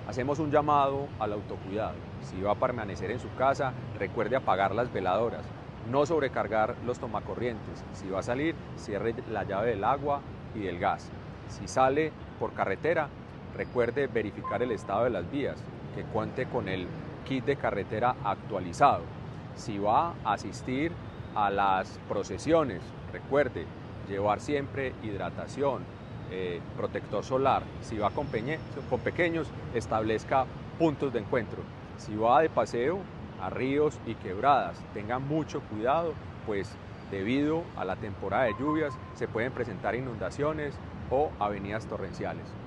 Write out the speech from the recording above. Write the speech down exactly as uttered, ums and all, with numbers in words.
Hacemos un llamado al autocuidado. Si va a permanecer en su casa, recuerde apagar las veladoras, no sobrecargar los tomacorrientes. Si va a salir, cierre la llave del agua y del gas. Si sale por carretera, recuerde verificar el estado de las vías, que cuente con el kit de carretera actualizado. Si va a asistir a las procesiones, recuerde llevar siempre hidratación, eh, protector solar. Si va con, peñe, con pequeños, establezca puntos de encuentro. Si va de paseo a ríos y quebradas, tenga mucho cuidado, pues debido a la temporada de lluvias se pueden presentar inundaciones o avenidas torrenciales.